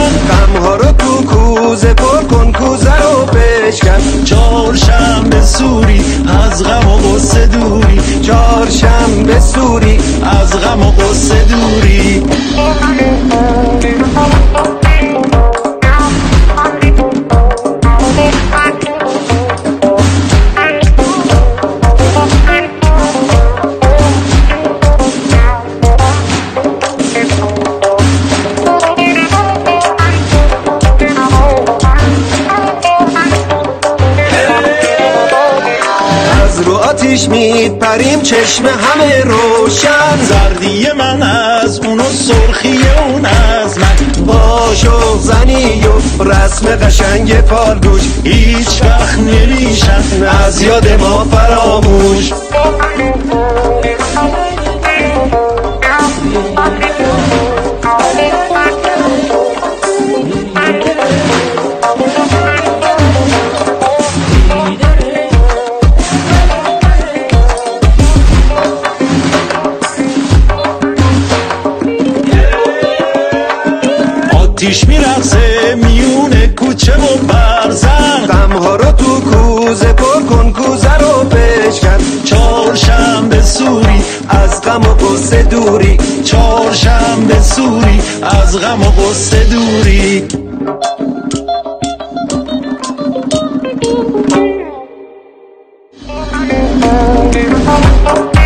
غمها رو تو کوزه پر کن، کوزه رو بشکن. چهارشنبه سوری از غم و غصه دوری، چهارشنبه سوری از غم و غصه دوری. رو آتیش میپریم چشم همه روشن، زردی من از اون و سرخی اون از من. با شوق زنی و رسم قشنگ فالگوش هیچ وقت نمیشن از یاد ما فراموش. آتیش میرقصه میونه کوچه و برزن، غمها رو تو کوزه پر کن، کوزه رو بشکن. چهارشنبه سوری از غم و غصه دوری، چهارشنبه سوری از غم و غصه دوری. Thank you.